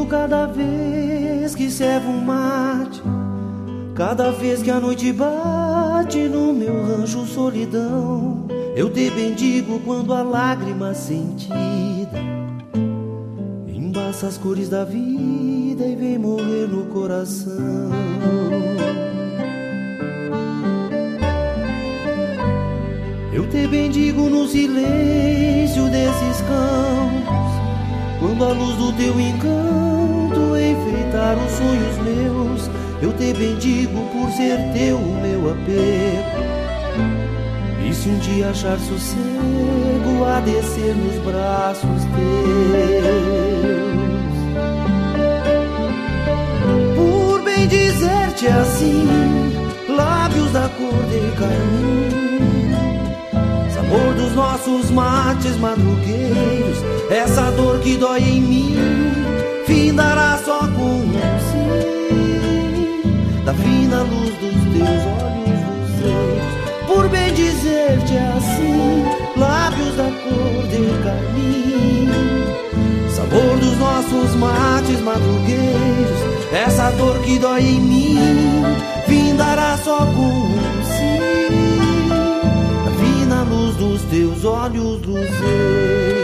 cada vez que servo um mate, cada vez que a noite bate no meu rancho solidão. Eu te bendigo quando a lágrima sentida embaça as cores da vida e vem morrer no coração. Eu te bendigo no silêncio desses campos, quando a luz do teu encanto enfeitar os sonhos meus. Eu te bendigo por ser teu o meu apego, e se um dia achar sossego, a descer nos braços teus. Por bem dizer-te assim, lábios da cor de carmim, sabor dos nossos mates madrugueiros, essa dor que dói em mim findará só com um sim, da fina luz dos teus olhos luzeiros. Por bem dizer-te assim, lábios da cor de carmim, sabor dos nossos mates madrugueiros, essa dor que dói em mim findará só com um sim, da fina luz dos teus olhos luzeiros.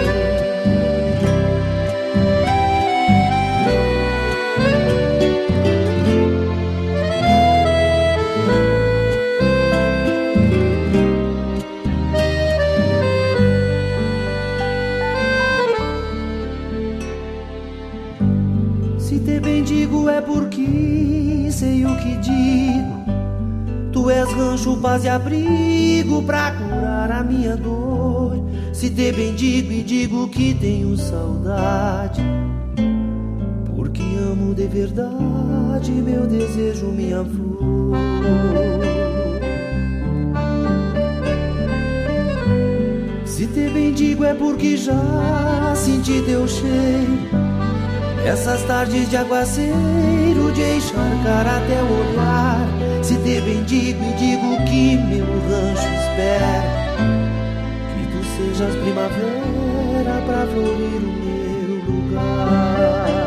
É porque sei o que digo, tu és rancho, paz e abrigo pra curar a minha dor. Se te bendigo e digo que tenho saudade, porque amo de verdade meu desejo, minha flor. Se te bendigo é porque já senti teu cheiro, essas tardes de aguaceiro, de encharcar até o olhar. Se te bendigo e digo que meu rancho espera que tu sejas primavera pra florir o meu lugar.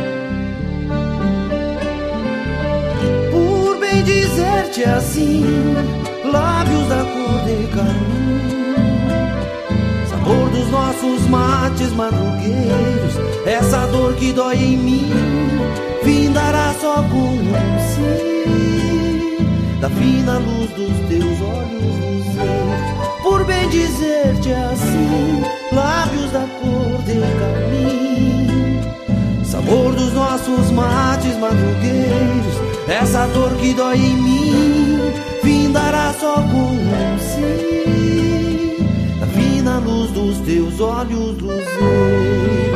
Por bem dizer-te assim, lábios da cor de carmim, sabor dos nossos mates madrugueiros, essa dor que dói em mim findará só com um sim, da fina luz dos teus olhos luzeiros. Por bem dizer-te assim, lábios da cor de carmim, sabor dos nossos mates madrugueiros, essa dor que dói em mim findará só com um sim, da fina luz dos teus olhos luzeiros.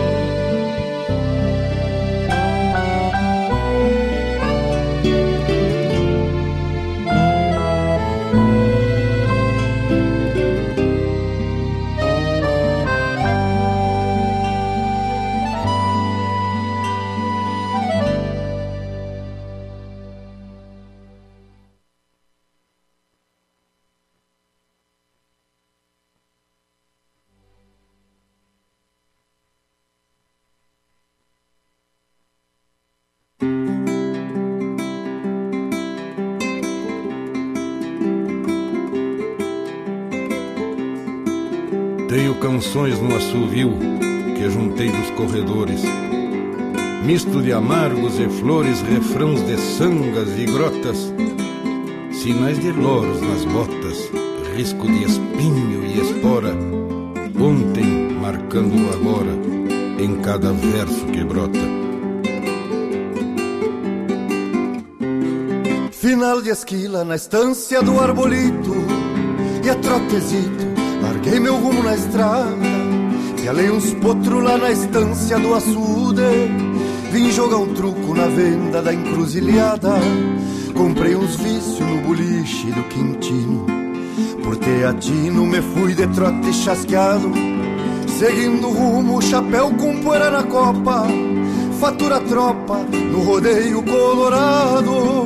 Tenho canções no assovio que juntei dos corredores, misto de amargos e flores, refrãos de sangas e grotas, sinais de loros nas botas, risco de espinho e espora, ontem marcando o agora em cada verso que brota. Final de esquila na estância do arbolito, e a trotezito larguei meu rumo na estrada, pialei uns potros lá na estância do açude, vim jogar um truco na venda da encruzilhada, comprei uns vícios no boliche do Quintino, por teatino me fui de trote chasqueado, seguindo o rumo, chapéu com poeira na copa, fatura tropa no rodeio colorado.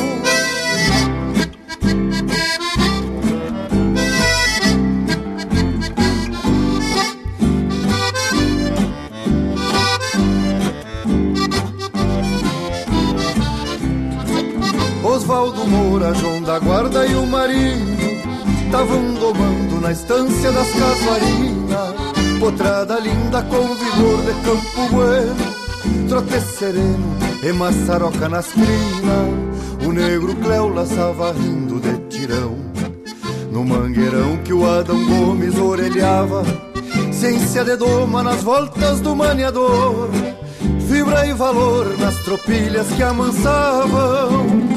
da guarda e o marinho tavam domando na estância das casuarinas. Potrada linda com vigor de Campo Bueno, trote sereno e maçaroca nas crinas. O negro Cléo laçava rindo de tirão no mangueirão que o Adão Gomes orelhava. Ciência de doma nas voltas do maniador, fibra e valor nas tropilhas que amansavam.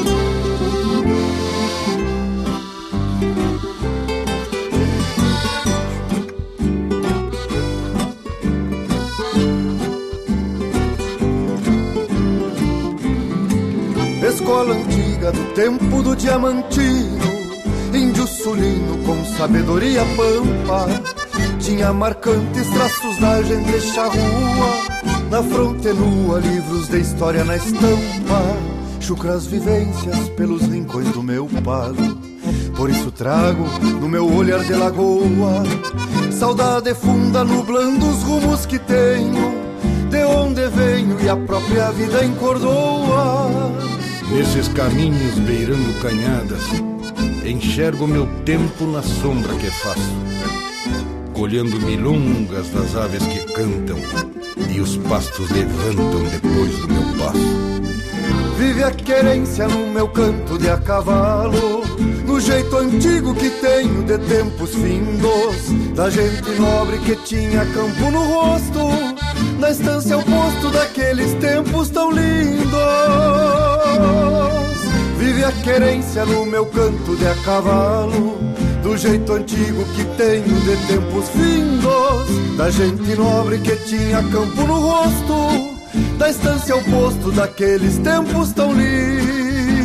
Escola antiga do tempo do Diamantino, índio sulino com sabedoria pampa, tinha marcantes traços da gente charrua, na fronte nua livros de história na estampa, chucras vivências pelos rincões do meu palo. Por isso trago no meu olhar de lagoa saudade funda nublando os rumos que tenho, de onde venho e a própria vida encordoa. Nesses caminhos beirando canhadas, enxergo meu tempo na sombra que faço, colhendo milongas das aves que cantam e os pastos levantam depois do meu passo. Vive a querência no meu canto de a cavalo, no jeito antigo que tenho de tempos findos, da gente nobre que tinha campo no rosto, na estância oposto daqueles tempos tão lindos. Vive a querência no meu canto de a cavalo, do jeito antigo que tenho de tempos findos, da gente nobre que tinha campo no rosto, da estância oposto daqueles tempos tão lindos.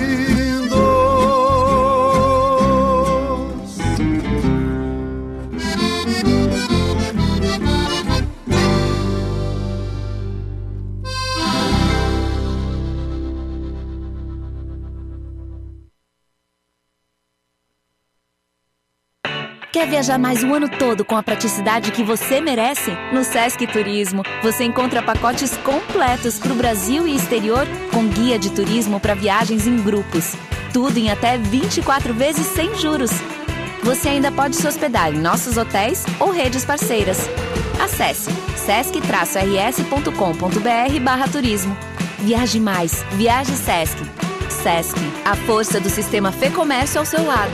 Quer viajar mais o ano todo com a praticidade que você merece? No Sesc Turismo, você encontra pacotes completos para o Brasil e exterior, com guia de turismo para viagens em grupos. Tudo em até 24 vezes sem juros. Você ainda pode se hospedar em nossos hotéis ou redes parceiras. Acesse sesc-rs.com.br/turismo. Viaje mais, viaje Sesc. Sesc, a força do sistema Fê Comércio ao seu lado.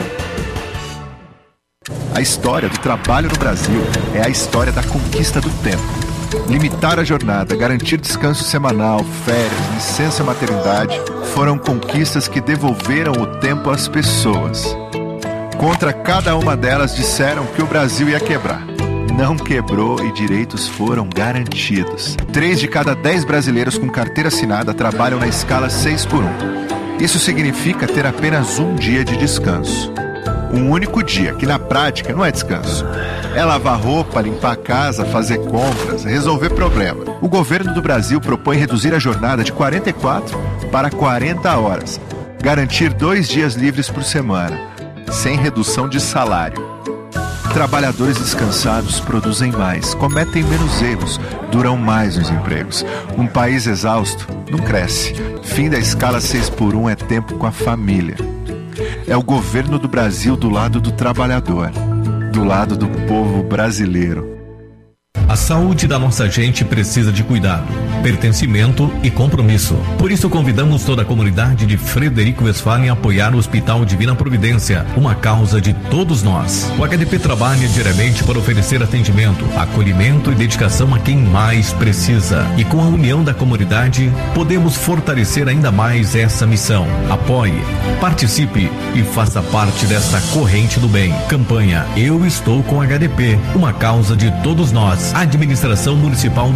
A história do trabalho no Brasil é a história da conquista do tempo. Limitar a jornada, garantir descanso semanal, férias, licença maternidade, foram conquistas que devolveram o tempo às pessoas. Contra cada uma delas disseram que o Brasil ia quebrar. Não quebrou e direitos foram garantidos. 3 de cada 10 brasileiros com carteira assinada trabalham na escala 6x1. Isso significa ter apenas um dia de descanso. Um único dia, que na prática não é descanso. É lavar roupa, limpar a casa, fazer compras, resolver problema. O governo do Brasil propõe reduzir a jornada de 44 para 40 horas. Garantir 2 dias livres por semana, sem redução de salário. Trabalhadores descansados produzem mais, cometem menos erros, duram mais nos empregos. Um país exausto não cresce. Fim da escala 6x1 é tempo com a família. É o governo do Brasil do lado do trabalhador, do lado do povo brasileiro. A saúde da nossa gente precisa de cuidado, pertencimento e compromisso. Por isso convidamos toda a comunidade de Frederico Westphalen a apoiar o Hospital Divina Providência, uma causa de todos nós. O HDP trabalha diariamente para oferecer atendimento, acolhimento e dedicação a quem mais precisa. E com a união da comunidade, podemos fortalecer ainda mais essa missão. Apoie, participe e faça parte dessa corrente do bem. Campanha Eu Estou com HDP, uma causa de todos nós. Administração Municipal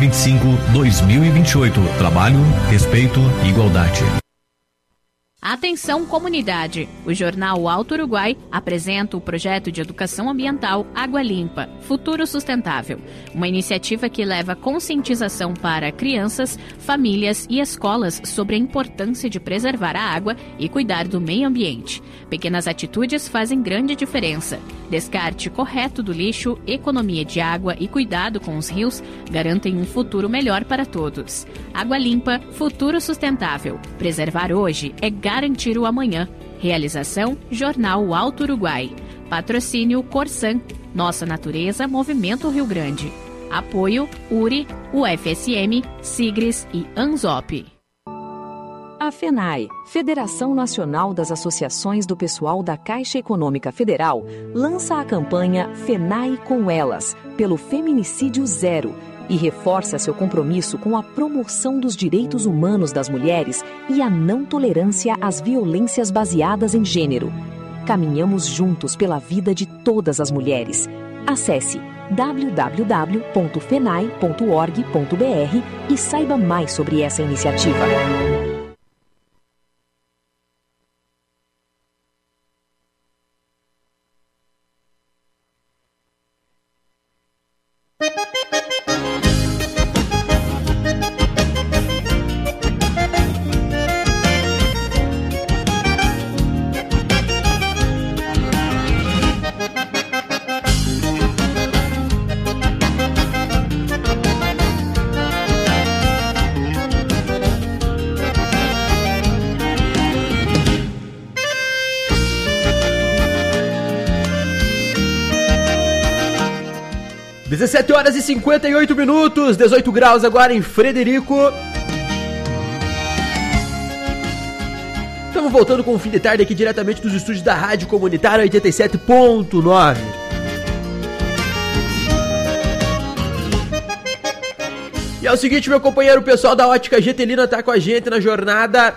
2025-2028. Trabalho, respeito e igualdade. Atenção comunidade! O jornal Alto Uruguai apresenta o projeto de educação ambiental Água Limpa, Futuro Sustentável, uma iniciativa que leva conscientização para crianças, famílias e escolas sobre a importância de preservar a água e cuidar do meio ambiente. Pequenas atitudes fazem grande diferença. Descarte correto do lixo, economia de água e cuidado com os rios garantem um futuro melhor para todos. Água Limpa, Futuro Sustentável. Preservar hoje é garantir o amanhã. Realização Jornal Alto Uruguai. Patrocínio Corsan. Nossa Natureza, Movimento Rio Grande. Apoio URI, UFSM, Sigres e ANZOP. A FENAI, Federação Nacional das Associações do Pessoal da Caixa Econômica Federal, lança a campanha FENAI com Elas, pelo Feminicídio Zero, e reforça seu compromisso com a promoção dos direitos humanos das mulheres e a não tolerância às violências baseadas em gênero. Caminhamos juntos pela vida de todas as mulheres. Acesse www.fenai.org.br e saiba mais sobre essa iniciativa. Às 17 horas e 58 minutos, 18 graus agora em Frederico. Estamos voltando com o fim de tarde aqui diretamente dos estúdios da Rádio Comunitária 87.9. E é o seguinte, meu companheiro, o pessoal da Ótica Getelina tá com a gente na jornada.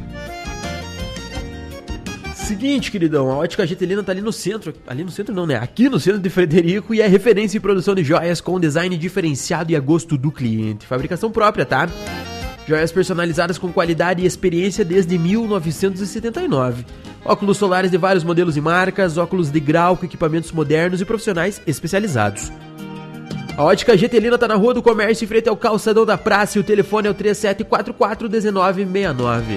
Seguinte, queridão, a Ótica Getelina tá ali no centro não, né? Aqui no centro de Frederico, e é referência em produção de joias com design diferenciado e a gosto do cliente. Fabricação própria, tá? Joias personalizadas com qualidade e experiência desde 1979. Óculos solares de vários modelos e marcas, óculos de grau com equipamentos modernos e profissionais especializados. A Ótica Getelina tá na Rua do Comércio, em frente ao Calçadão da Praça, e o telefone é o 3744-1969.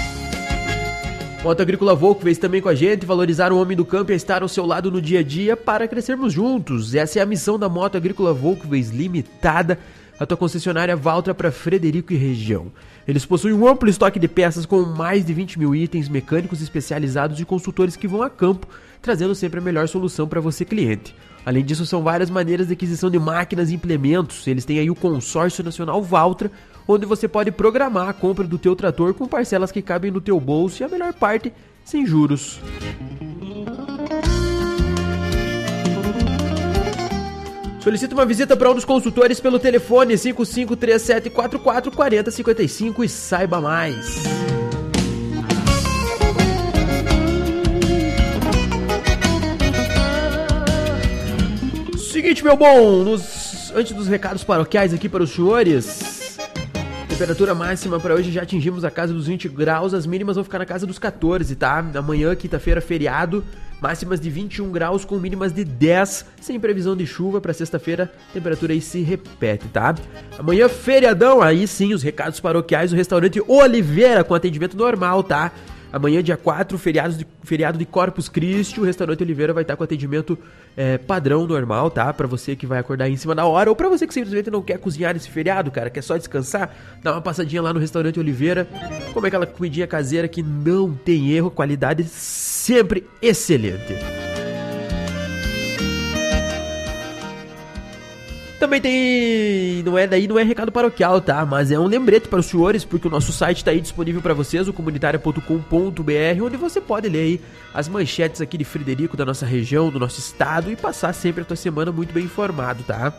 Moto Agrícola Volkswagen também com a gente, valorizar o homem do campo e estar ao seu lado no dia a dia para crescermos juntos. Essa é a missão da Moto Agrícola Volkswagen Limitada, a tua concessionária Valtra para Frederico e região. Eles possuem um amplo estoque de peças com mais de 20 mil itens, mecânicos especializados e consultores que vão a campo, trazendo sempre a melhor solução para você, cliente. Além disso, são várias maneiras de aquisição de máquinas e implementos. Eles têm aí o Consórcio Nacional Valtra, onde você pode programar a compra do teu trator com parcelas que cabem no teu bolso e a melhor parte, sem juros. Solicita uma visita para um dos consultores pelo telefone 5537444055 e saiba mais. Seguinte, meu bom, antes dos recados paroquiais aqui para os senhores, temperatura máxima para hoje já atingimos a casa dos 20 graus, as mínimas vão ficar na casa dos 14, tá? Amanhã, quinta-feira, feriado, máximas de 21 graus com mínimas de 10, sem previsão de chuva. Para sexta-feira, a temperatura aí se repete, tá? Amanhã, feriadão, aí sim, os recados paroquiais, o restaurante Oliveira com atendimento normal, tá? Amanhã, dia 4, feriado de Corpus Christi, o restaurante Oliveira vai estar com atendimento padrão, normal, tá? Pra você que vai acordar aí em cima da hora, ou pra você que simplesmente não quer cozinhar nesse feriado, cara, quer só descansar, dá uma passadinha lá no restaurante Oliveira, comer aquela comidinha caseira que não tem erro, qualidade sempre excelente. Também tem, não é recado paroquial, tá? Mas é um lembrete para os senhores, porque o nosso site está aí disponível para vocês, o comunitaria.com.br, onde você pode ler aí as manchetes aqui de Frederico, da nossa região, do nosso estado, e passar sempre a tua semana muito bem informado, tá?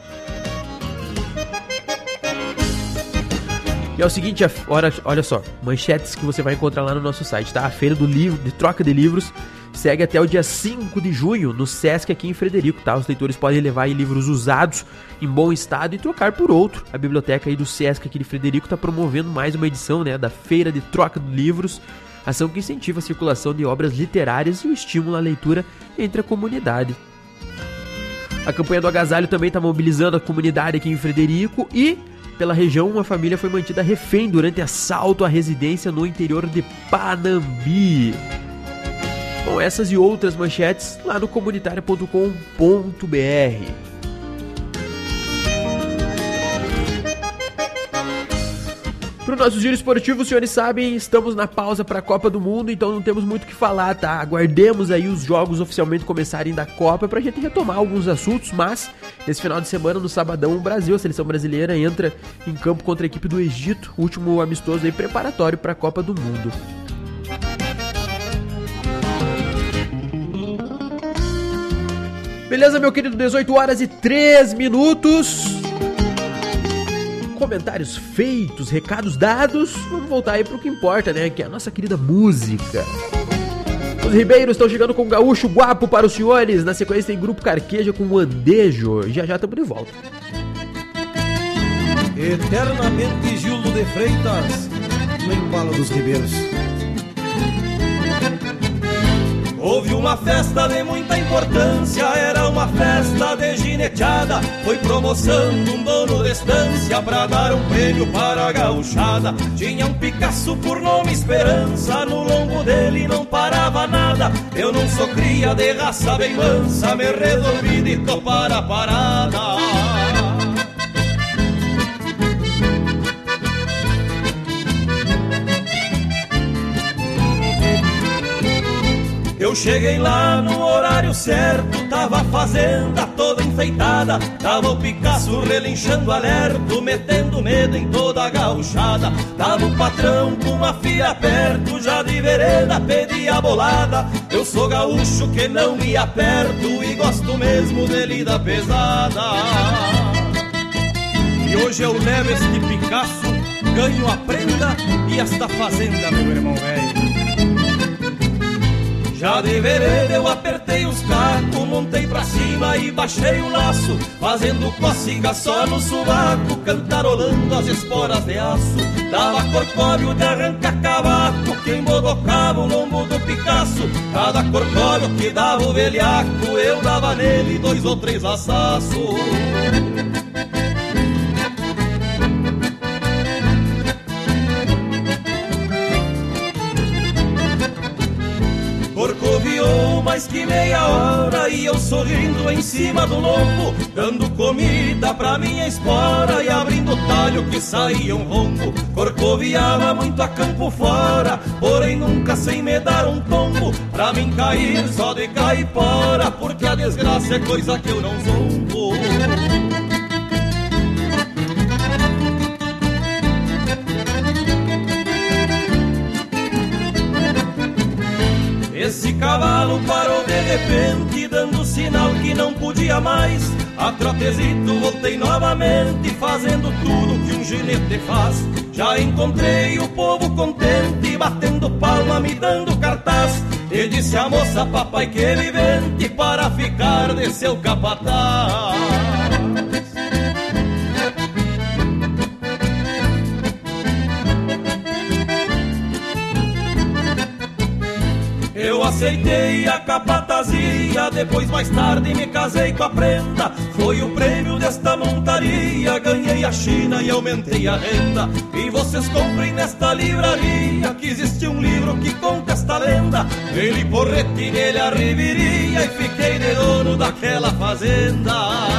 E é o seguinte, olha só, manchetes que você vai encontrar lá no nosso site, tá? A feira do livro, de troca de livros, segue até o dia 5 de junho no Sesc aqui em Frederico, tá? Os leitores podem levar aí livros usados em bom estado e trocar por outro. A biblioteca aí do Sesc aqui de Frederico tá promovendo mais uma edição, né, da feira de troca de livros, ação que incentiva a circulação de obras literárias e o estímulo à leitura entre a comunidade. A campanha do agasalho também tá mobilizando a comunidade aqui em Frederico e pela região, uma família foi mantida refém durante assalto à residência no interior de Panambi. Com essas e outras manchetes lá no comunitaria.com.br. Pro nosso giro esportivo, os senhores sabem, estamos na pausa pra Copa do Mundo, então não temos muito o que falar, tá? Aguardemos aí os jogos oficialmente começarem da Copa pra gente retomar alguns assuntos, mas nesse final de semana, no sabadão, o Brasil, a seleção brasileira, entra em campo contra a equipe do Egito, último amistoso aí preparatório pra Copa do Mundo. Beleza, meu querido, 18 horas e 3 minutos. Comentários feitos, recados dados. Vamos voltar aí pro que importa, né? Que é a nossa querida música. Os ribeiros estão chegando com um gaúcho guapo para os senhores. Na sequência tem Grupo Carqueja com o Andejo. Já já estamos de volta. Eternamente Gildo de Freitas, no embalo dos ribeiros. Houve uma festa de muita importância, era uma festa de gineteada. Foi promoção de um dono de estância pra dar um prêmio para a gauchada. Tinha um Picasso por nome Esperança, no lombo dele não parava nada. Eu não sou cria de raça bem mansa, me resolvi de topar a parada. Eu cheguei lá no horário certo, tava a fazenda toda enfeitada. Tava o Picasso relinchando alerto, metendo medo em toda a gauchada. Tava o patrão com uma filha perto, já de vereda pedia bolada. Eu sou gaúcho que não me aperto e gosto mesmo de lida pesada. E hoje eu levo este Picasso, ganho a prenda e esta fazenda, meu irmão velho. Já de vereda eu apertei os cacos, montei pra cima e baixei o laço, fazendo cócega só no sovaco, cantarolando as esporas de aço. Dava corcóvio de arranca cavaco, que embodocava o lombo do Picasso. Cada corcóvio que dava o velhaco, eu dava nele 2 ou 3 laçaços. Corcoviou mais que meia hora e eu sorrindo em cima do lombo, dando comida pra minha espora e abrindo o talho que saía um ronco. Corcoviava muito a campo fora, porém nunca sem me dar um tombo, pra mim cair só de caipora, porque a desgraça é coisa que eu não zombo. Esse cavalo parou de repente, dando sinal que não podia mais. A trotezito voltei novamente, fazendo tudo que um ginete faz. Já encontrei o povo contente, batendo palma, me dando cartaz. E disse a moça, papai que vivente, para ficar de seu capataz. Eu aceitei a capatazia, depois mais tarde me casei com a prenda. Foi o prêmio desta montaria, ganhei a China e aumentei a renda. E vocês comprem nesta livraria, que existe um livro que conta esta lenda. Ele porrete nele a reviria e fiquei de dono daquela fazenda.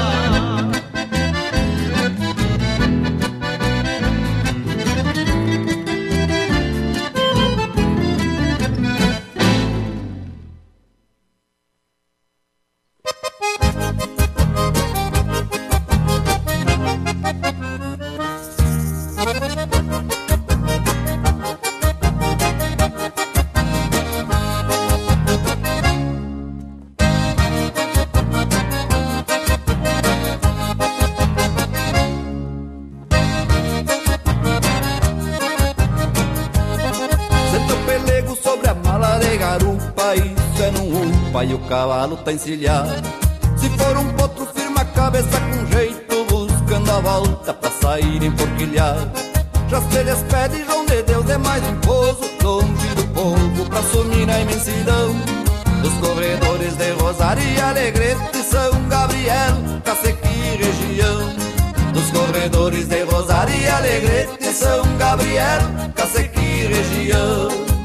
E o cavalo tá encilhado. Se for um potro, firma a cabeça com jeito, buscando a volta pra sair emporquilhado. Já se despede, João de Deus é mais um pouso, longe do povo pra sumir na imensidão. Dos corredores de Rosário e Alegrete, São Gabriel, Cacequi e região. Dos corredores de Rosário e Alegrete, São Gabriel, Cacequi e região.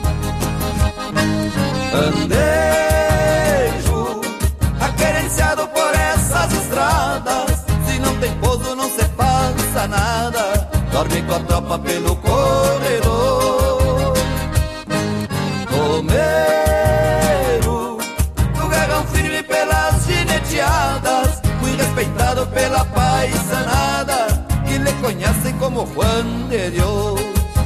Andejo, aquerenciado por essas estradas, se não tem pouso não se passa nada. Dorme com a tropa topa pelo corredor. Tomeiro do garrão firme pelas gineteadas, muito respeitado pela paisanada, que lhe conhecem como Juan de Dios.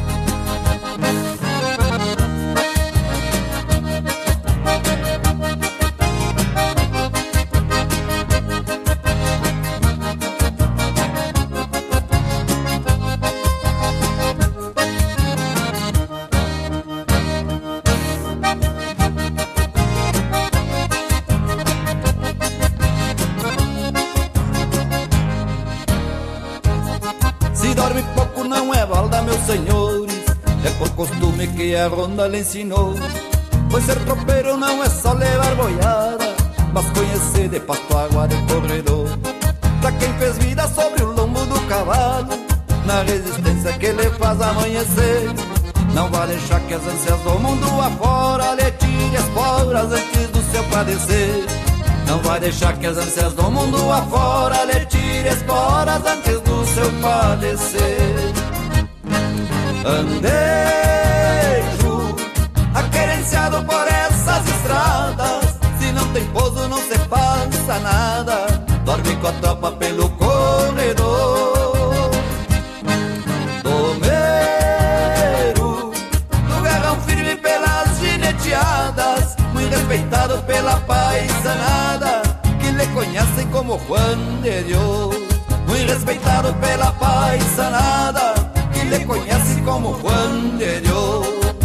Costume que a ronda lhe ensinou, pois ser tropeiro não é só levar boiada, mas conhecer de pasto, água de corredor. Pra quem fez vida sobre o lombo do cavalo, na resistência que lhe faz amanhecer, não vai deixar que as ânsias do mundo afora lhe tire esporas antes do seu padecer. Não vai deixar que as ânsias do mundo afora lhe tire esporas antes do seu padecer. Andejo, aquerenciado por essas estradas, se não tem pouso não se passa nada, dorme com a tropa pelo corredor. Tomeiro, do garrão firme pelas gineteadas, muito respeitado pela paisanada, que lhe conhecem como Juan de Dios. Muito respeitado pela paisanada, que lhe conhece como Juan de Dios.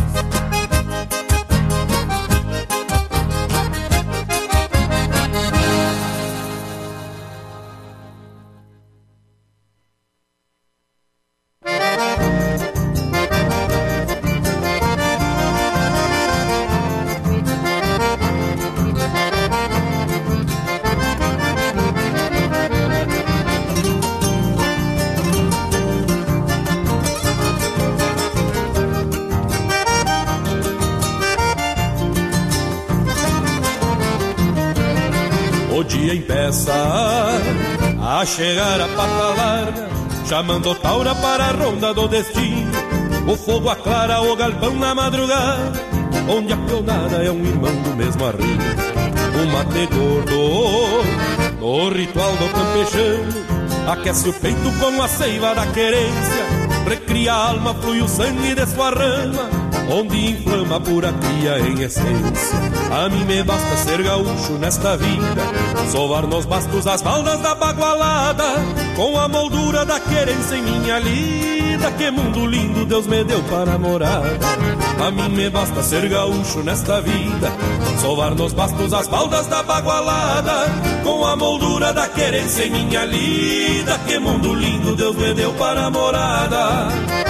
A chegar a pata larga, chamando taura para a ronda do destino. O fogo aclara o galpão na madrugada, onde a peonada é um irmão do mesmo arrimo. O mate gordo, no ritual do campechano, aquece o peito com a seiva da querência, recria a alma, flui o sangue de sua rama, onde inflama a pura cria em essência. A mim me basta ser gaúcho nesta vida, sovar nos bastos as baldas da bagualada, com a moldura da querência em minha lida. Que mundo lindo Deus me deu para morada. A mim me basta ser gaúcho nesta vida, sovar nos bastos as baldas da bagualada, com a moldura da querência em minha lida. Que mundo lindo Deus me deu para morada.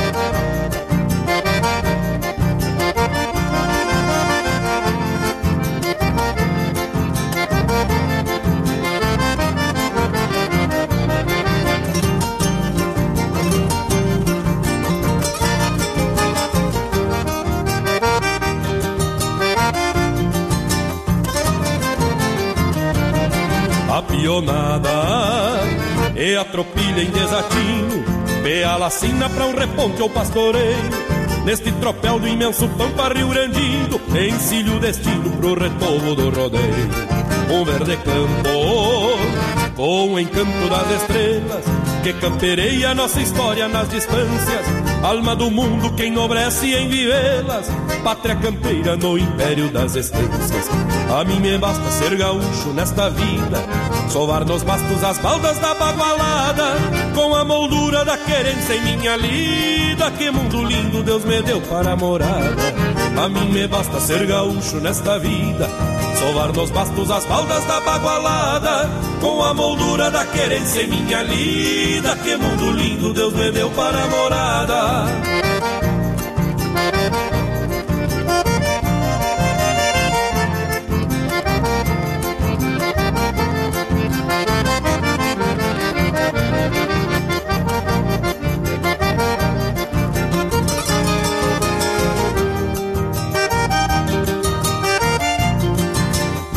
A pionada e a tropilha em desatino, pé a lacina pra um reponte ou pastoreio, neste tropel do imenso pampa rio-grandino, encilho o destino pro retomo do rodeio. Um verde campo com o encanto das estrelas, que campereia nossa história nas distâncias, alma do mundo que enobrece em vivê-las, pátria campeira no império das estâncias. A mim me basta ser gaúcho nesta vida, sovar nos bastos as baldas da bagualada, com a moldura da querência em minha lida. Que mundo lindo Deus me deu para morada. A mim me basta ser gaúcho nesta vida, sovar nos bastos as baldas da bagualada, com a moldura da querência em minha lida. Que mundo lindo Deus me deu para morada.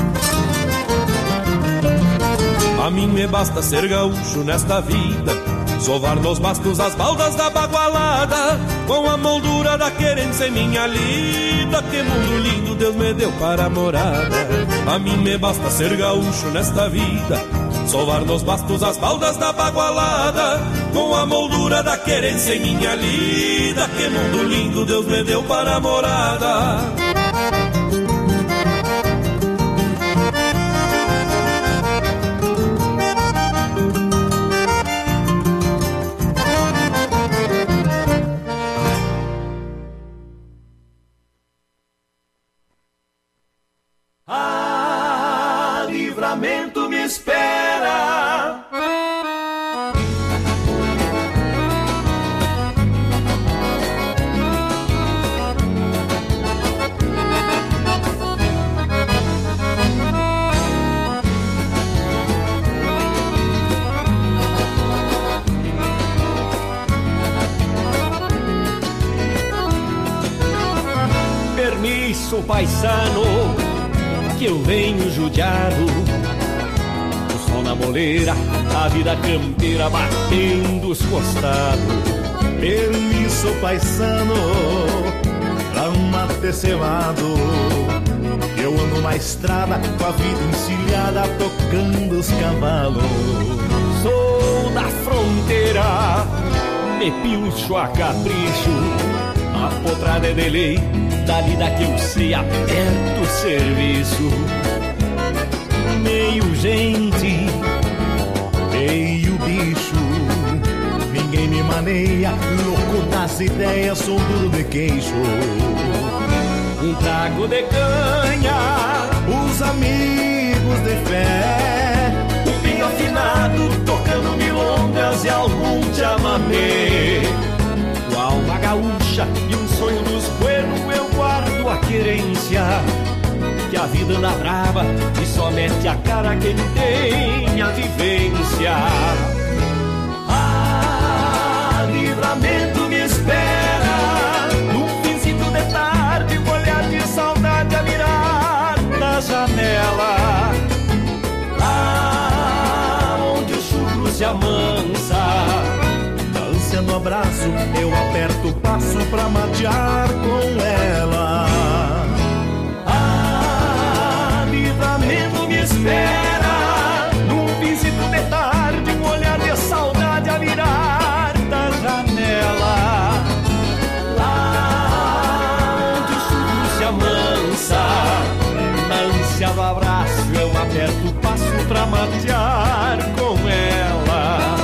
A mim me basta ser gaúcho nesta vida, sovar nos bastos as baldas da bagualada, com a moldura da querência em minha lida. Que mundo lindo Deus me deu para morada. A mim me basta ser gaúcho nesta vida, sovar nos bastos as baldas da bagualada, com a moldura da querência em minha lida. Que mundo lindo Deus me deu para morada. Livramento me espera. Permisso, paisano, que eu venho judiado. O sol na moleira, a vida campeira batendo os costados. Permisso, paisano, pra um mate cevado, que eu ando na estrada com a vida encilhada, tocando os cavalos. Sou da fronteira, me pilcho a capricho, a potrada é de lei, da lida que eu sei aperto o serviço. Meio gente, meio bicho, ninguém me maneia, louco das ideias, sou duro de queixo. Um trago de canha, os amigos de fé, um pinho afinado, tocando milongas e algum chamamé. Com a alma gaúcha e um sonho dos buenos, eu guardo a querência, que a vida anda brava e só mete a cara quem tem a vivência. Livramento me espera. Num finzinho de tarde, um olhar de saudade a mirar da janela, lá onde o churro se amansa. Ânsia no abraço, eu aperto o passo pra matear com ela. Livramento me espera. Num finzinho de tarde, um olhar de saudade a mirar da janela, lá onde o churro se amansa. Na ânsia do abraço, eu aperto o passo pra matear com ela.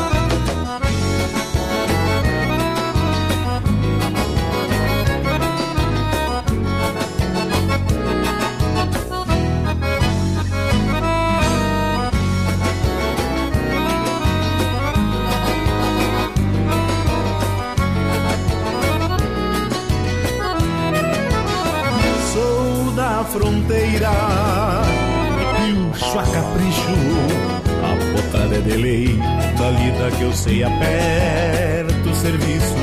Fronteira, pilcho a capricho, a potrada é de lei, da lida que eu sei aperto o serviço.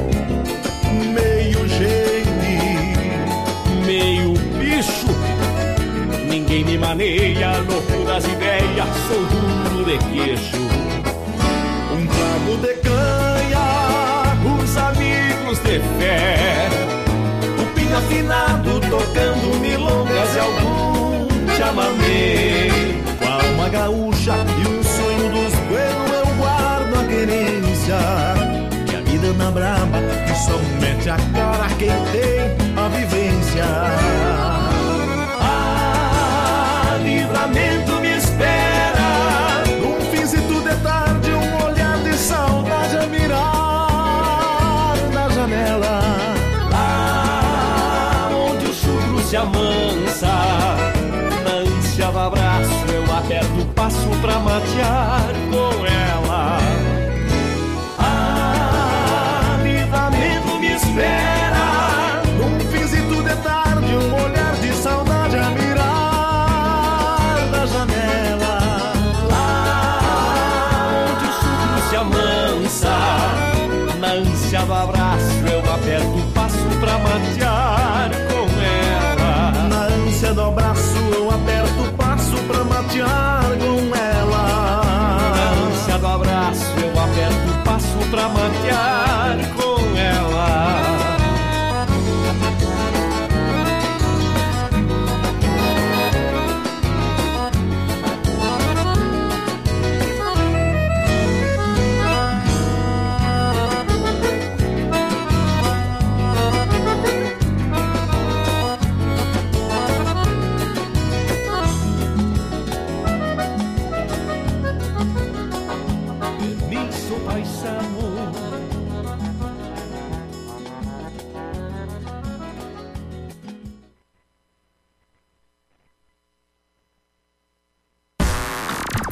Meio gente, meio bicho, ninguém me maneia, louco das ideias, sou duro de queixo. Um trago de canha, os amigos de fé, afinado, tocando milongas e algum chamamé. Com a alma gaúcha e um sonho dos buenos, eu guardo a querência, que a vida anda brava e só mete a cara quem tem a vivência. Livramento me espera. Num finzito de tarde, um olhar de saudade a mirar da janela, se amansa. Na ânsia do abraço, eu aperto o passo pra matear com ela. Livramento me espera. Num finzito de tarde, um olhar de saudade a mirar da janela, lá onde o churro se amansa. Na ânsia do abraço, eu aperto o passo pra matear com ela. Na ânsia do abraço, eu aperto o passo pra matear com ela. Na ânsia do abraço, eu aperto o passo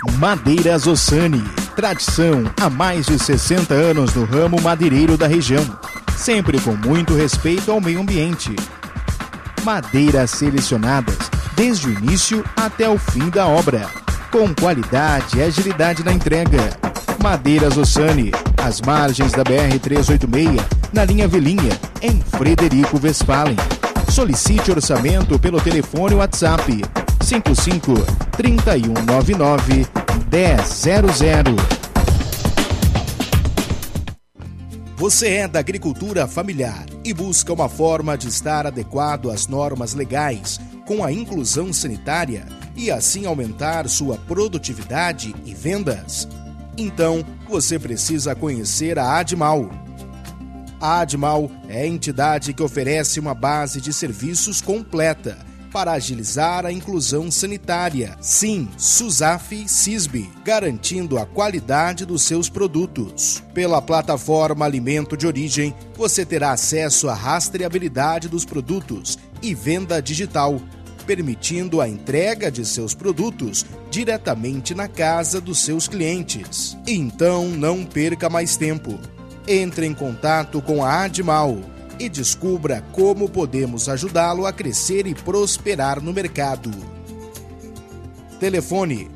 Madeiras Ossani. Tradição há mais de 60 anos no ramo madeireiro da região. Sempre com muito respeito ao meio ambiente. Madeiras selecionadas desde o início até o fim da obra. Com qualidade e agilidade na entrega. Madeiras Ossani. Às margens da BR-386, na linha Vilinha, em Frederico Westphalen. Solicite orçamento pelo telefone WhatsApp 55-3199-1000. Você é da agricultura familiar e busca uma forma de estar adequado às normas legais, com a inclusão sanitária e assim aumentar sua produtividade e vendas? Então, você precisa conhecer a Admal. A Admal é a entidade que oferece uma base de serviços completa para agilizar a inclusão sanitária. Sim, SUSAF-CISB, garantindo a qualidade dos seus produtos. Pela plataforma Alimento de Origem, você terá acesso à rastreabilidade dos produtos e venda digital, permitindo a entrega de seus produtos diretamente na casa dos seus clientes. Então, não perca mais tempo. Entre em contato com a Admal e descubra como podemos ajudá-lo a crescer e prosperar no mercado. Telefone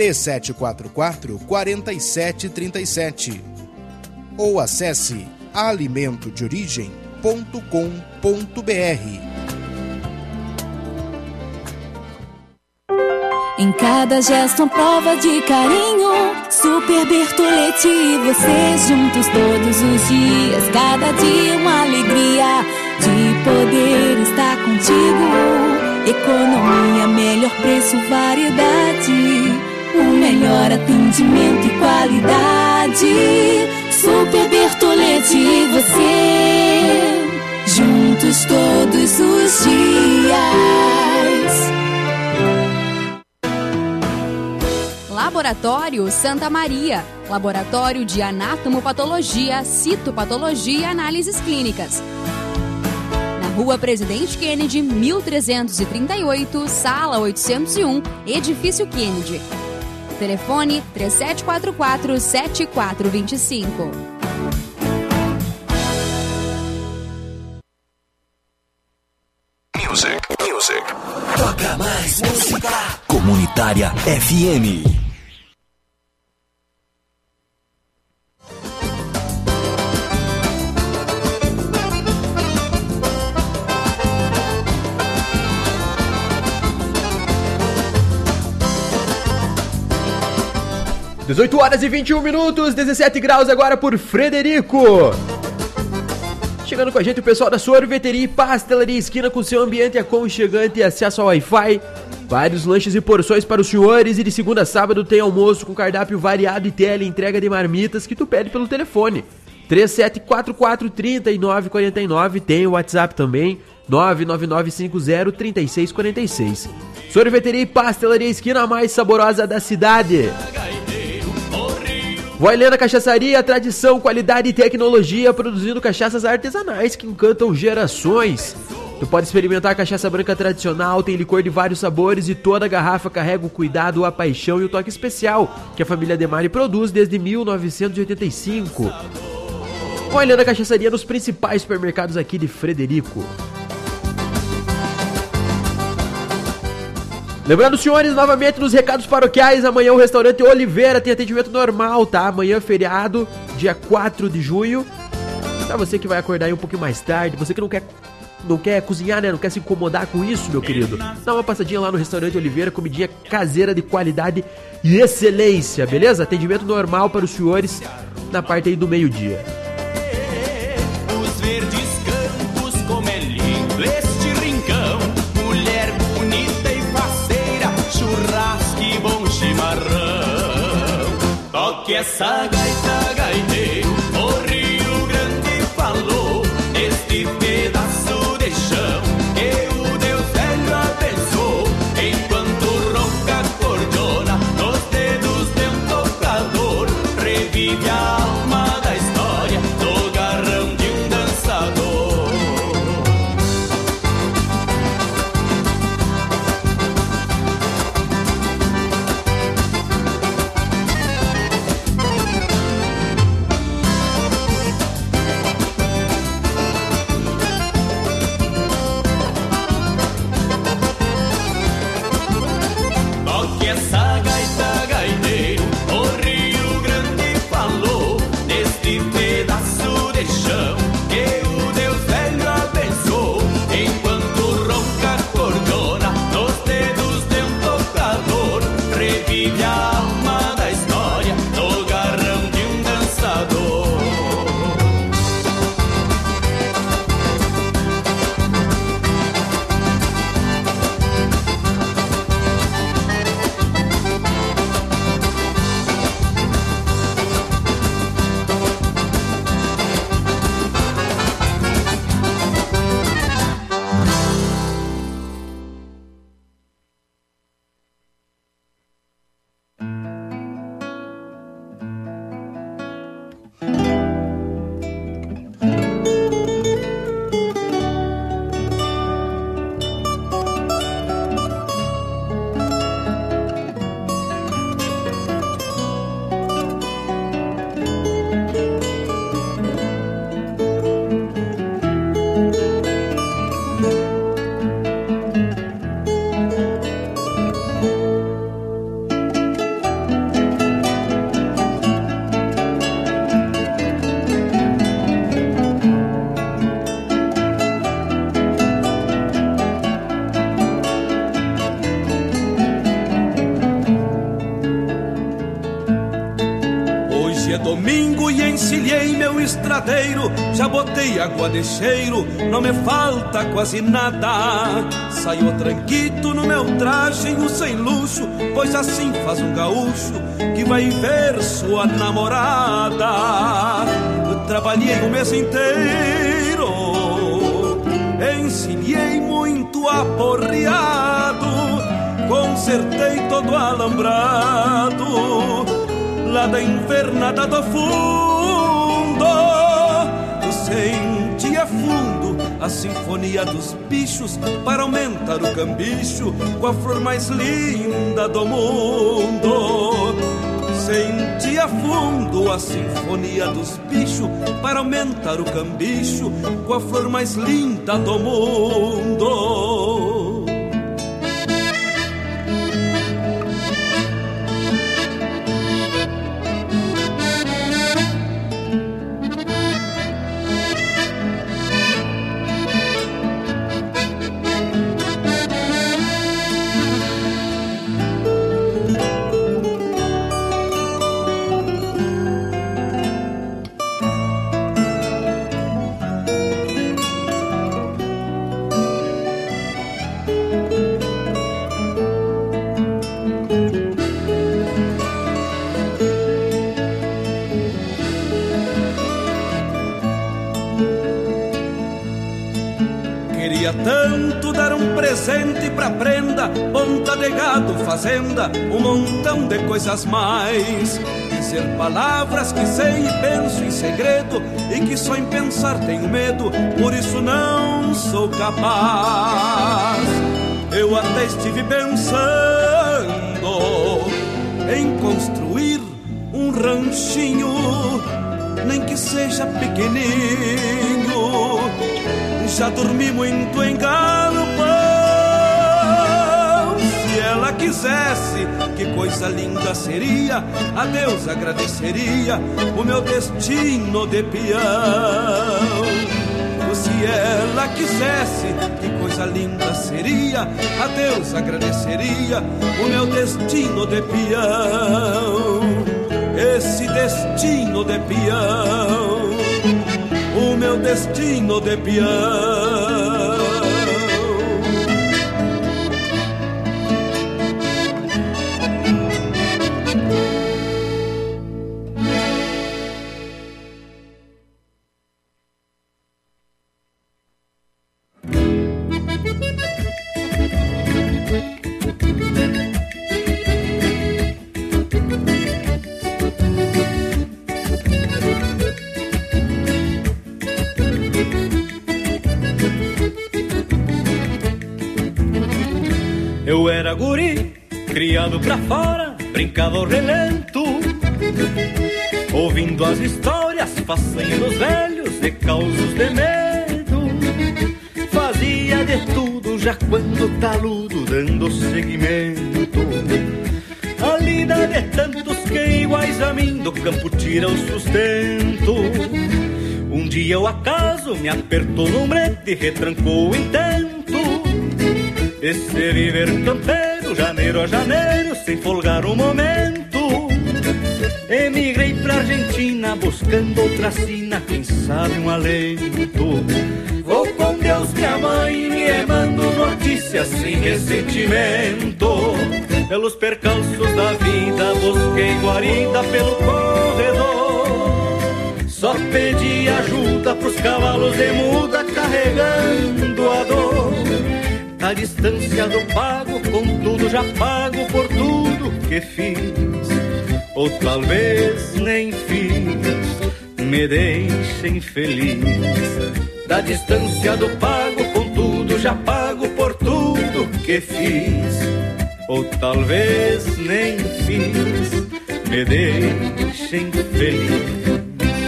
3744-4737 ou acesse alimentodeorigem.com.br. Em cada gesto, uma prova de carinho. Super Bertolete e você juntos todos os dias. Cada dia uma alegria de poder estar contigo. Economia, melhor preço, variedade, o melhor atendimento e qualidade. Super Bertolete e você juntos todos os dias. Laboratório Santa Maria, laboratório de anatomopatologia, citopatologia e análises clínicas. Na Rua Presidente Kennedy, 1338, sala 801, edifício Kennedy. Telefone 3744-7425. Music. Toca mais música. Comunitária FM. Às 18 horas e 21 minutos, 17 graus agora por Frederico. Chegando com a gente o pessoal da Sorveteria e Pastelaria Esquina, com seu ambiente aconchegante e acesso ao Wi-Fi. Vários lanches e porções para os senhores, e de segunda a sábado tem almoço com cardápio variado e tele entrega de marmitas que tu pede pelo telefone 3744-3949. Tem o WhatsApp também, 99950-3646. Sorveteria e Pastelaria Esquina, a mais saborosa da cidade. Vó Helena Cachaçaria, tradição, qualidade e tecnologia, produzindo cachaças artesanais que encantam gerações. Tu pode experimentar a cachaça branca tradicional, tem licor de vários sabores e toda garrafa carrega o cuidado, a paixão e o toque especial que a família Demari produz desde 1985. Vó Helena Cachaçaria nos principais supermercados aqui de Frederico. Lembrando, senhores, novamente nos recados paroquiais, amanhã o restaurante Oliveira tem atendimento normal, tá? Amanhã feriado, dia 4 de junho. Pra você que vai acordar aí um pouquinho mais tarde, você que não quer cozinhar, né? Não quer se incomodar com isso, meu querido. Dá uma passadinha lá no restaurante Oliveira, comidinha caseira de qualidade e excelência, beleza? Atendimento normal para os senhores na parte aí do meio-dia. Os verdes campos, como é lindo este rincão. Mulher bonita e faceira, churrasco e bom chimarrão. Toque essa gaita, gaiteiro, o Rio Grande falou. Este pedaço de chão que o Deus velho abençoou. Enquanto ronca a cordiona nos dedos de um tocador, revive a alma da história do garrão de um dançador. é domingo e encilhei meu estradeiro, já botei água de cheiro, não me falta quase nada. Saiu tranquito no meu traje, sem luxo, pois assim faz um gaúcho que vai ver sua namorada. Eu trabalhei o mês inteiro, encilhei muito aporreado, consertei todo o alambrado lá da invernada do fundo. Eu senti a fundo a sinfonia dos bichos para aumentar o cambicho com a flor mais linda do mundo. Senti a fundo a sinfonia dos bichos para aumentar o cambicho com a flor mais linda do mundo. Tanto dar um presente pra prenda, ponta de gado, fazenda, um montão de coisas mais. Dizer palavras que sei e penso em segredo, e que só em pensar tenho medo, por isso não sou capaz. Eu até estive pensando em construir um ranchinho, nem que seja pequenininho. Já dormi muito em galopão. Se ela quisesse, que coisa linda seria, a Deus agradeceria o meu destino de peão. Se ela quisesse, que coisa linda seria, a Deus agradeceria o meu destino de peão. Esse destino de peão, o meu destino de peão. Eu era guri, criado pra fora, brincava ao relento, ouvindo as histórias, façanhas dos velhos e causos de medo. Fazia de tudo já quando taludo, dando seguimento. A lida de tantos que iguais a mim do campo tira o sustento. Um dia o acaso me apertou no brete e retrancou o intento. Esse viver campeiro, janeiro a janeiro, sem folgar um momento. Emigrei pra Argentina, buscando outra sina, quem sabe um alento. Vou com Deus, minha mãe, me mando notícias sem ressentimento. Pelos percalços da vida, busquei guarida pelo corredor. Só pedi ajuda pros cavalos de muda, carregando a dor. A distância do pago, contudo já pago por tudo que fiz. Ou talvez nem fiz, me deixem feliz. Da distância do pago, contudo já pago por tudo que fiz. Ou talvez nem fiz, me deixem feliz.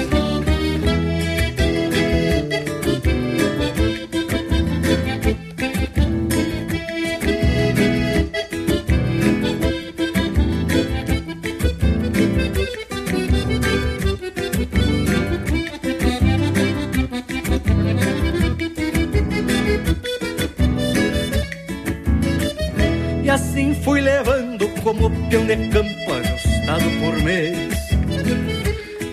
Assim fui levando como peão de campo ajustado por mês.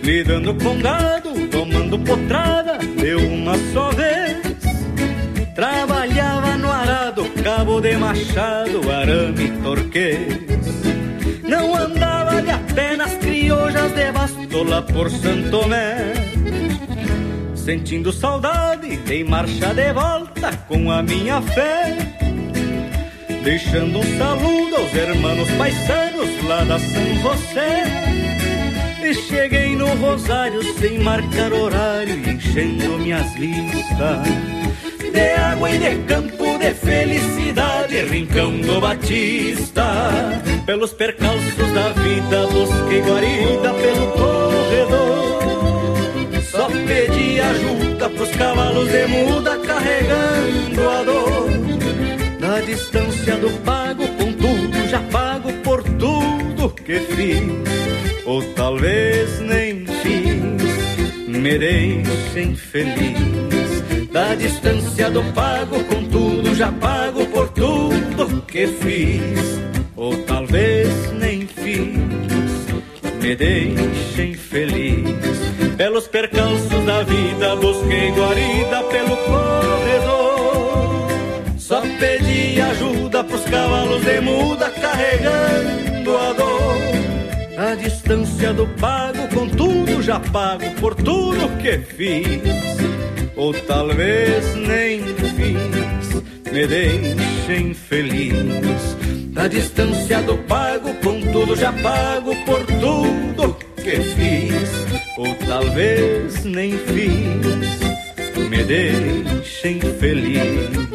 lidando com gado, tomando potrada de uma só vez. Trabalhava no arado, cabo de machado, arame torquês. Não andava de apenas crioujas de bastola por Santo Tomé. Sentindo saudade, dei marcha de volta com a minha fé, deixando um saludo aos hermanos paisanos lá da São José. E cheguei no Rosário sem marcar horário, enchendo minhas listas de água e de campo, de felicidade, rincão do Batista. Pelos percalços da vida busquei guarida pelo corredor. Só pedi ajuda pros cavalos de muda carregando a dor. Na distância do pago, contudo, já pago por tudo que fiz, ou talvez nem fiz, me deixem feliz. Da distância do pago, contudo, já pago por tudo que fiz, ou talvez nem fiz, me deixem feliz. Pelos percalços da vida busquei guarida pelo corredor. Só pedi ajuda pros cavalos de muda carregando a dor. A distância do pago, contudo já pago por tudo que fiz, ou talvez nem fiz, me deixem feliz. A distância do pago, contudo já pago por tudo que fiz, ou talvez nem fiz, me deixem feliz.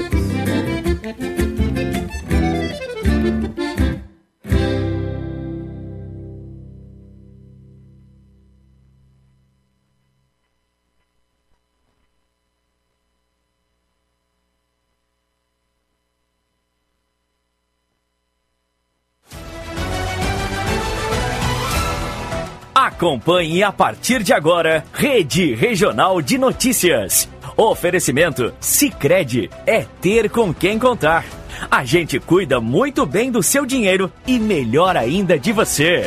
Acompanhe a partir de agora Rede Regional de Notícias. Oferecimento Sicredi, é ter com quem contar. A gente cuida muito bem do seu dinheiro e melhor ainda de você.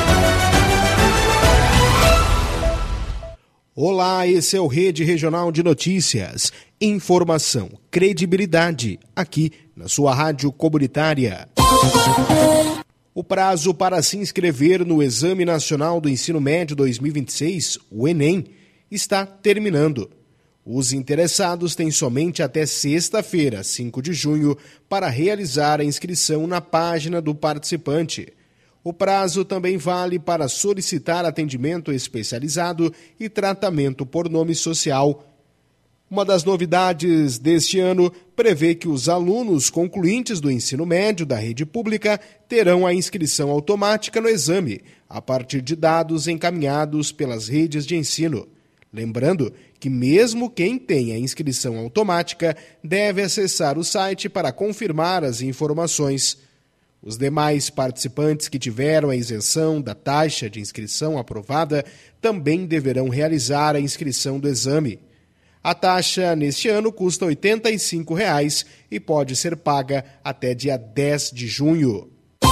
Olá, esse é o Rede Regional de Notícias. Informação, credibilidade, aqui na sua rádio comunitária. O prazo para se inscrever no Exame Nacional do Ensino Médio 2026, o Enem, está terminando. Os interessados têm somente até sexta-feira, 5 de junho, para realizar a inscrição na página do participante. O prazo também vale para solicitar atendimento especializado e tratamento por nome social. Uma das novidades deste ano prevê que os alunos concluintes do ensino médio da rede pública terão a inscrição automática no exame, a partir de dados encaminhados pelas redes de ensino. Lembrando que mesmo quem tem a inscrição automática deve acessar o site para confirmar as informações. Os demais participantes que tiveram a isenção da taxa de inscrição aprovada também deverão realizar a inscrição do exame. A taxa neste ano custa R$ 85,00 e pode ser paga até dia 10 de junho.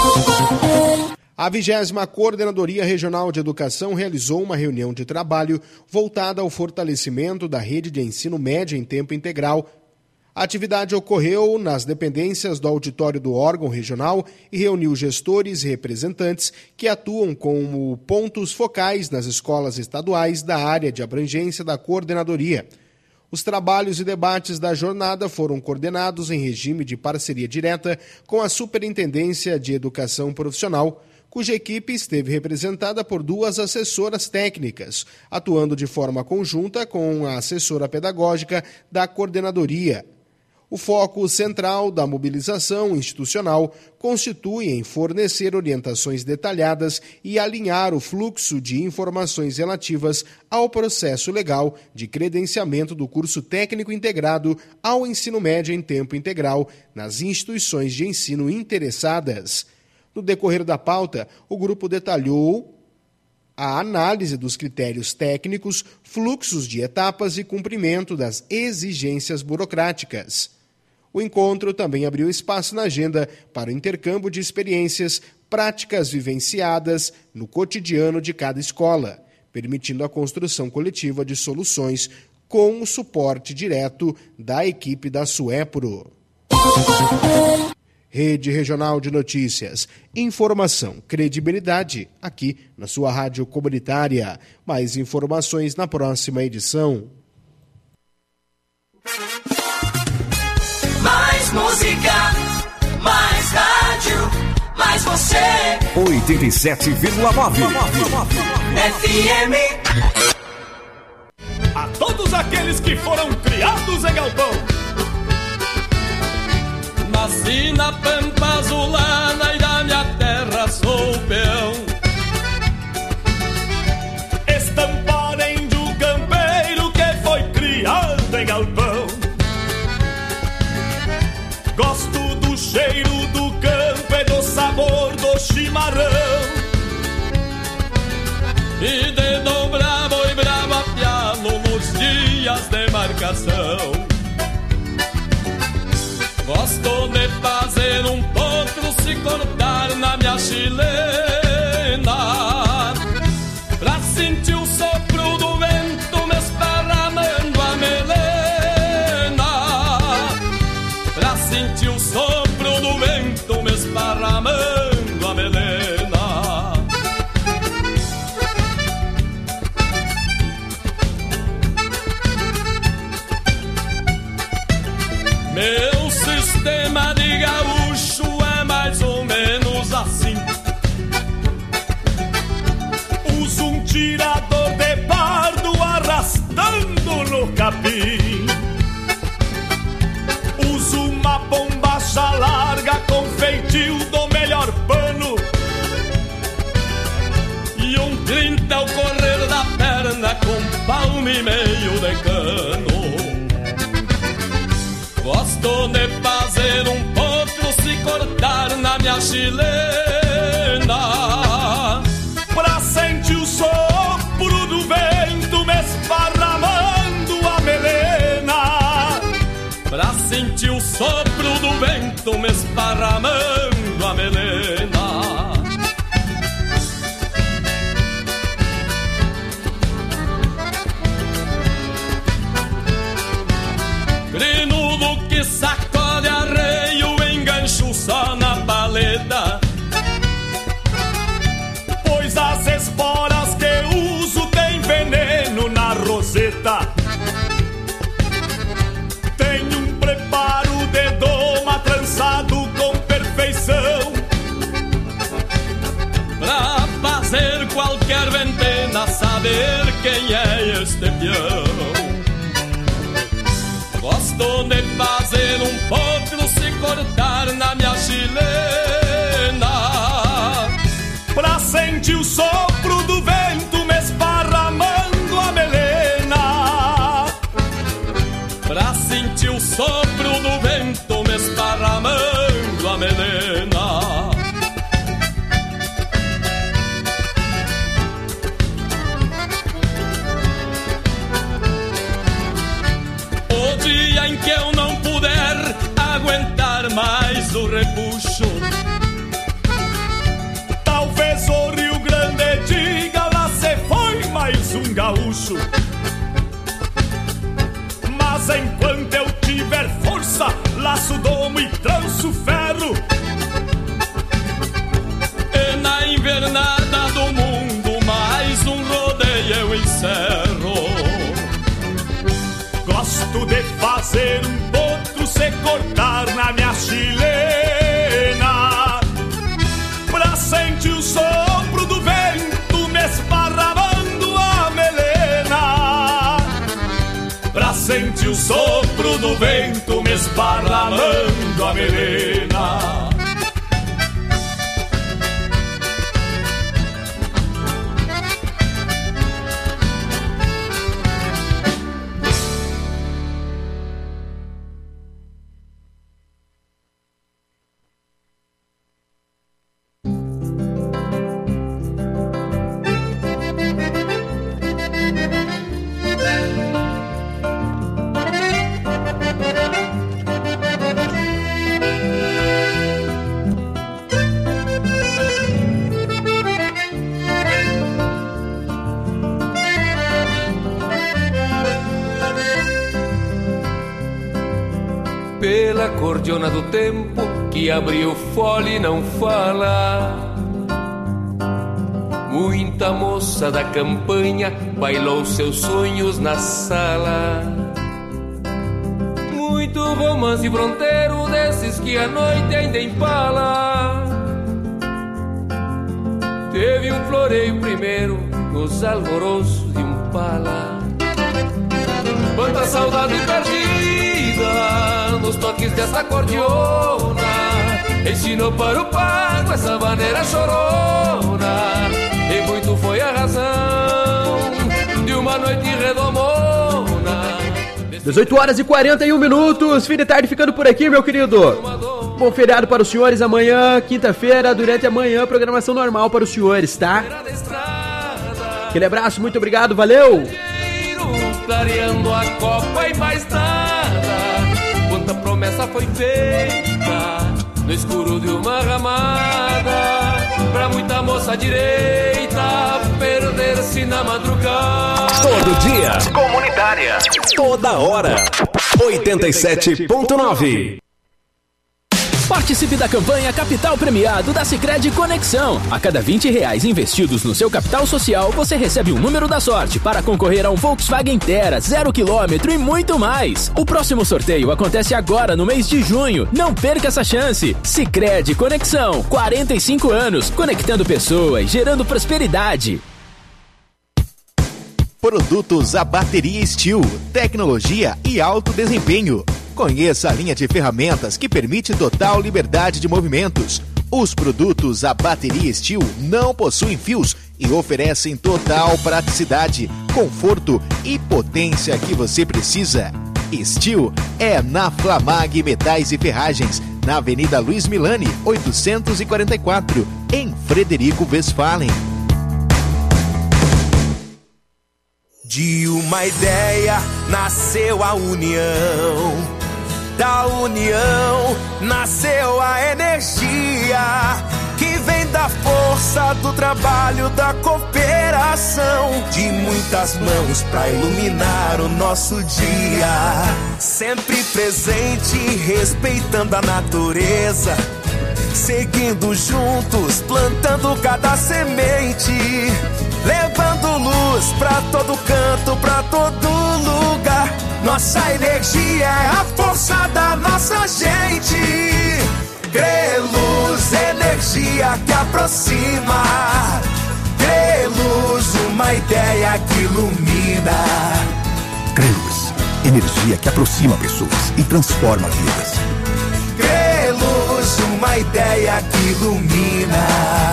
A 20ª Coordenadoria Regional de Educação realizou uma reunião de trabalho voltada ao fortalecimento da rede de ensino médio em tempo integral. A atividade ocorreu nas dependências do auditório do órgão regional e reuniu gestores e representantes que atuam como pontos focais nas escolas estaduais da área de abrangência da coordenadoria. Os trabalhos e debates da jornada foram coordenados em regime de parceria direta com a Superintendência de Educação Profissional, cuja equipe esteve representada por 2 assessoras técnicas, atuando de forma conjunta com a assessora pedagógica da coordenadoria. O foco central da mobilização institucional constitui em fornecer orientações detalhadas e alinhar o fluxo de informações relativas ao processo legal de credenciamento do curso técnico integrado ao ensino médio em tempo integral nas instituições de ensino interessadas. No decorrer da pauta, o grupo detalhou a análise dos critérios técnicos, fluxos de etapas e cumprimento das exigências burocráticas. O encontro também abriu espaço na agenda para o intercâmbio de experiências, práticas vivenciadas no cotidiano de cada escola, permitindo a construção coletiva de soluções com o suporte direto da equipe da Suepro. Rede Regional de Notícias. Informação, credibilidade, aqui na sua rádio comunitária. Mais informações na próxima edição. Mais música, mais rádio, mais você. 87,9 FM. A todos aqueles que foram criados em galpão. Nasci na pampa azulada e da minha terra sou peão. Estampado índio campeiro que foi criado em galpão. Gosto do cheiro do campo e do sabor do chimarrão. E de dobrar boi bravo a piano nos dias de marcação. Gosto de fazer um potro se cortar na minha chilena, pra sentir o sopro do vento me esparramando a melena, pra sentir o sopro do vento me esparramando a melena. Meu sistema de gaúcho é mais ou menos assim. Uso um tirador de pardo arrastando no capim. Uso uma bombacha larga com feitio do melhor pano. E um 30 ao correr da perna com palmo e meio de cano. Gosto de fazer um potro se cortar na minha chilena, pra sentir o sopro do vento me esparramando a melena, pra sentir o sopro do vento me esparramando a melena. Grinudo que sacode arreio, engancho só na paleta, pois as esporas que uso tem veneno na roseta. Tenho um preparo de doma trançado com perfeição, pra fazer qualquer ventena saber quem é este peão. Gosto de fazer um potro se cortar na minha chilena, pra sentir o sopro do vento me esparramando a melena, pra sentir o sopro do vento me esparramando a melena. Dia em que eu não puder aguentar mais o repuxo, talvez o Rio Grande diga: lá se foi mais um gaúcho. Mas enquanto eu tiver força, laço domo e tranço ferro, e na invernada do mundo mais um rodeio eu encerro. Gosto de fazer um potro se cortar na minha chilena, pra sentir o sopro do vento me esparramando a melena, pra sentir o sopro do vento me esparramando a melena. pela cordiona do tempo que abriu fole e não fala. Muita moça da campanha bailou seus sonhos na sala. Muito romance fronteiro desses que a noite ainda empala. Teve um floreio primeiro nos alvoroços de um pala. Quanta saudade perdida nos toques dessa cordiona. Ensinou para o pago essa maneira chorona. E muito foi a razão de uma noite redomona. 18 horas e 41 minutos, fim de tarde ficando por aqui, meu querido. Bom feriado para os senhores, amanhã, quinta-feira, durante a manhã, programação normal para os senhores, tá? Aquele abraço, muito obrigado, valeu! Clareando a copa e mais nada. Quanta promessa foi feita no escuro de uma ramada. Pra muita moça direita perder-se na madrugada. Todo dia, comunitária. Toda hora. 87.9. Participe da campanha Capital Premiado da Sicredi Conexão. A cada R$20 investidos no seu capital social, você recebe um número da sorte para concorrer a um Volkswagen Terra 0 km e muito mais. O próximo sorteio acontece agora no mês de junho. Não perca essa chance. Sicredi Conexão, 45 anos, conectando pessoas, gerando prosperidade. Produtos a bateria Steel, tecnologia e alto desempenho. Conheça a linha de ferramentas que permite total liberdade de movimentos. Os produtos a bateria Steel não possuem fios e oferecem total praticidade, conforto e potência que você precisa. Steel é na Flamag Metais e Ferragens, na Avenida Luiz Milani, 844, em Frederico Westphalen. De uma ideia nasceu a união. Da união nasceu a energia que vem da força do trabalho, da cooperação, de muitas mãos pra iluminar o nosso dia. Sempre presente, respeitando a natureza, seguindo juntos, plantando cada semente, levando luz pra todo canto, pra todo lugar. Nossa energia é a força da nossa gente. Greluz, energia que aproxima. Greluz, uma ideia que ilumina. Greluz, energia que aproxima pessoas e transforma vidas. Greluz, uma ideia que ilumina.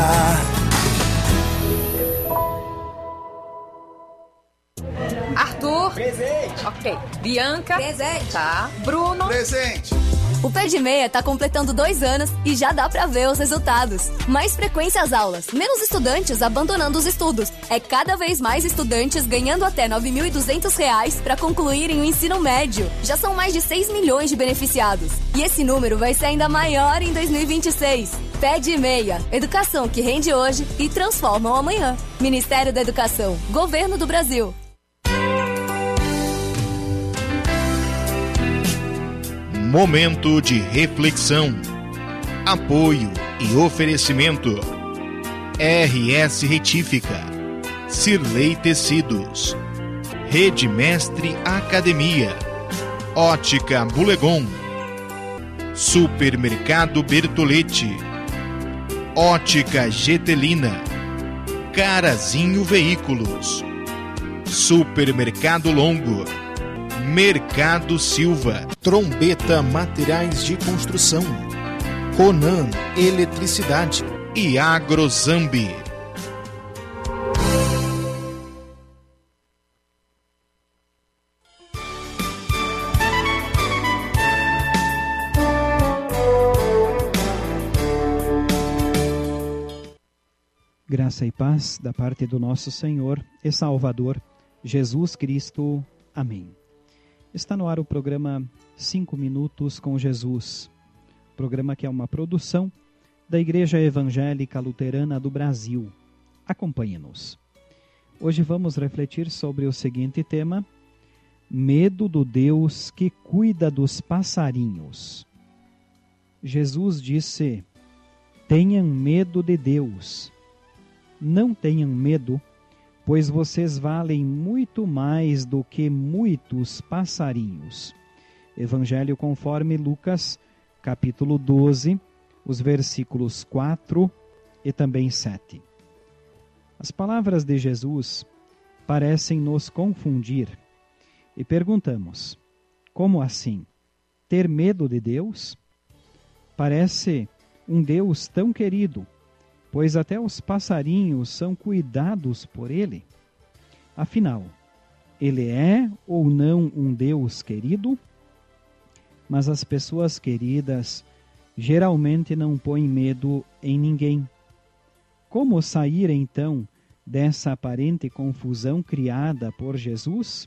Arthur. Presente. Ok. Bianca. Presente. Tá. Bruno. Presente. O Pé de Meia tá completando 2 anos e já dá pra ver os resultados. Mais frequência às aulas, menos estudantes abandonando os estudos. É cada vez mais estudantes ganhando até R$ 9.200 pra concluírem o ensino médio. Já são mais de 6 milhões de beneficiados. E esse número vai ser ainda maior em 2026. Pé de Meia, educação que rende hoje e transforma o amanhã. Ministério da Educação, Governo do Brasil. Momento de reflexão, apoio e oferecimento. RS Retífica, Cirlei Tecidos, Rede Mestre Academia, Ótica Bulegon, Supermercado Bertolete, Ótica Getelina, Carazinho Veículos, Supermercado Longo, Mercado Silva, Trombeta Materiais de Construção, Conan Eletricidade e Agrozambi. Graça e paz da parte do nosso Senhor e Salvador, Jesus Cristo. Amém. Está no ar o programa 5 Minutos com Jesus, programa que é uma produção da Igreja Evangélica Luterana do Brasil. Acompanhe-nos. Hoje vamos refletir sobre o seguinte tema: medo do Deus que cuida dos passarinhos. Jesus disse: tenham medo de Deus. Não tenham medo, pois vocês valem muito mais do que muitos passarinhos. Evangelho conforme Lucas, capítulo 12, os versículos 4 e também 7. As palavras de Jesus parecem nos confundir e perguntamos: como assim? Ter medo de Deus? Parece um Deus tão querido, pois até os passarinhos são cuidados por Ele. Afinal, Ele é ou não um Deus querido? Mas as pessoas queridas geralmente não põem medo em ninguém. Como sair então dessa aparente confusão criada por Jesus?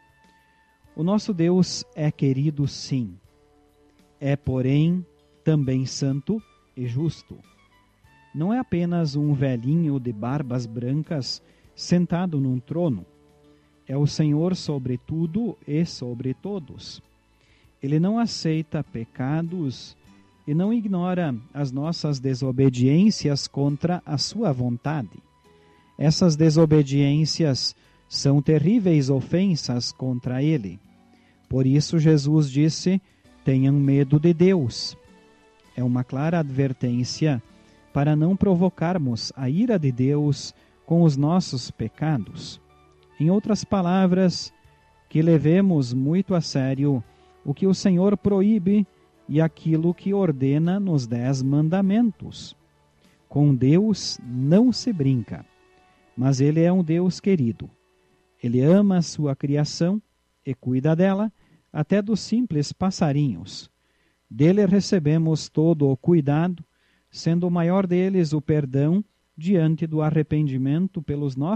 O nosso Deus é querido, sim. É, porém, também santo e justo. Não é apenas um velhinho de barbas brancas sentado num trono. É o Senhor sobre tudo e sobre todos. Ele não aceita pecados e não ignora as nossas desobediências contra a sua vontade. Essas desobediências são terríveis ofensas contra Ele. Por isso Jesus disse: tenham medo de Deus. É uma clara advertência para não provocarmos a ira de Deus com os nossos pecados. Em outras palavras, que levemos muito a sério o que o Senhor proíbe e aquilo que ordena nos 10 mandamentos. Com Deus não se brinca, mas Ele é um Deus querido. Ele ama a sua criação e cuida dela, até dos simples passarinhos. Dele recebemos todo o cuidado, sendo o maior deles o perdão diante do arrependimento pelos nossos